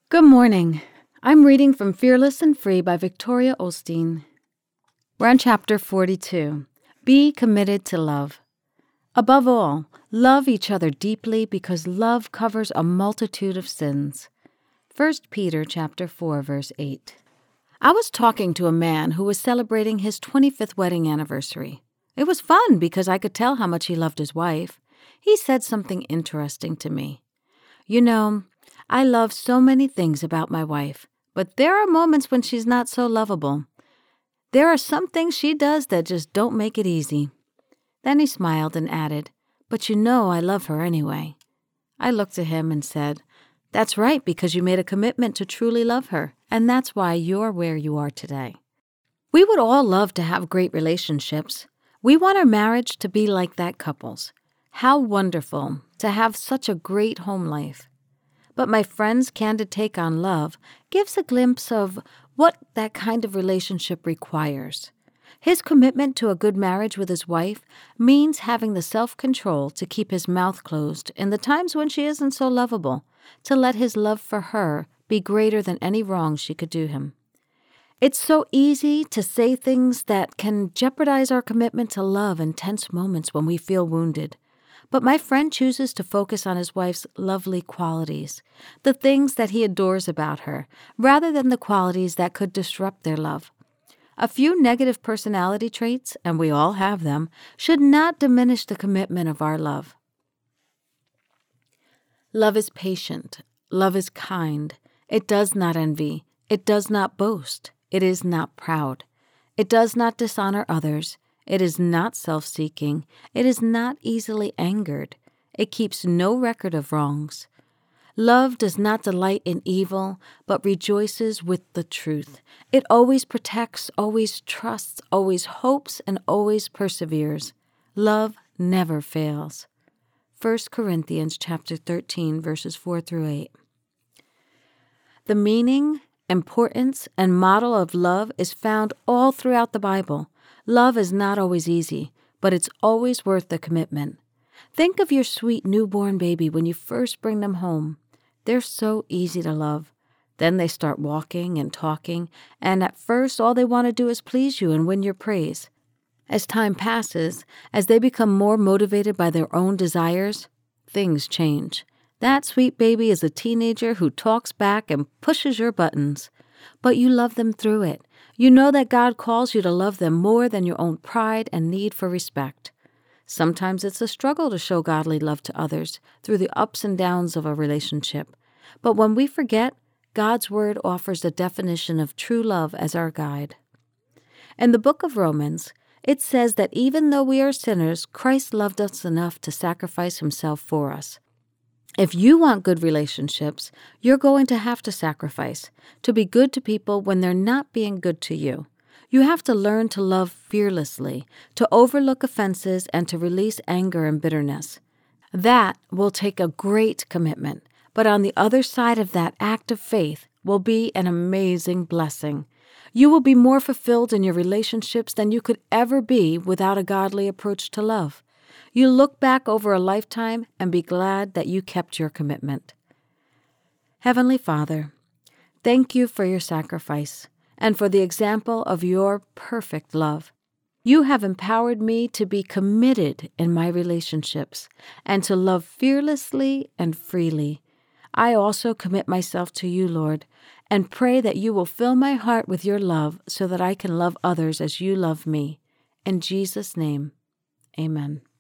Good morning. I'm reading from Fearless and Free by Victoria Osteen. We're on chapter 42. Be committed to love. Above all, love each other deeply because love covers a multitude of sins. 1 Peter chapter 4, verse 8. I was talking to a man who was celebrating his 25th wedding anniversary. It was fun because I could tell how much he loved his wife. He said something interesting to me. You know, I love so many things about my wife, but there are moments when she's not so lovable. There are some things she does that just don't make it easy. Then he smiled and added, "But you know I love her anyway." I looked at him and said, "That's right, because you made a commitment to truly love her, and that's why you're where you are today." We would all love to have great relationships. We want our marriage to be like that couple's. How wonderful to have such a great home life. But my friend's candid take on love gives a glimpse of what that kind of relationship requires. His commitment to a good marriage with his wife means having the self-control to keep his mouth closed in the times when she isn't so lovable, to let his love for her be greater than any wrong she could do him. It's so easy to say things that can jeopardize our commitment to love in tense moments when we feel wounded. But my friend chooses to focus on his wife's lovely qualities, the things that he adores about her, rather than the qualities that could disrupt their love. A few negative personality traits, and we all have them, should not diminish the commitment of our love. Love is patient. Love is kind. It does not envy. It does not boast. It is not proud. It does not dishonor others. It is not self-seeking. It is not easily angered. It keeps no record of wrongs. Love does not delight in evil, but rejoices with the truth. It always protects, always trusts, always hopes, and always perseveres. Love never fails. 1 Corinthians chapter 13, verses 4 through 8. The meaning, importance, and model of love is found all throughout the Bible. Love is not always easy, but it's always worth the commitment. Think of your sweet newborn baby when you first bring them home. They're so easy to love. Then they start walking and talking, and at first all they want to do is please you and win your praise. As time passes, as they become more motivated by their own desires, things change. That sweet baby is a teenager who talks back and pushes your buttons. But you love them through it. You know that God calls you to love them more than your own pride and need for respect. Sometimes it's a struggle to show godly love to others through the ups and downs of a relationship. But when we forget, God's Word offers a definition of true love as our guide. In the book of Romans, it says that even though we are sinners, Christ loved us enough to sacrifice himself for us. If you want good relationships, you're going to have to sacrifice, to be good to people when they're not being good to you. You have to learn to love fearlessly, to overlook offenses, and to release anger and bitterness. That will take a great commitment, but on the other side of that act of faith will be an amazing blessing. You will be more fulfilled in your relationships than you could ever be without a godly approach to love. You'll look back over a lifetime and be glad that you kept your commitment. Heavenly Father, thank you for your sacrifice and for the example of your perfect love. You have empowered me to be committed in my relationships and to love fearlessly and freely. I also commit myself to you, Lord, and pray that you will fill my heart with your love so that I can love others as you love me. In Jesus' name, amen.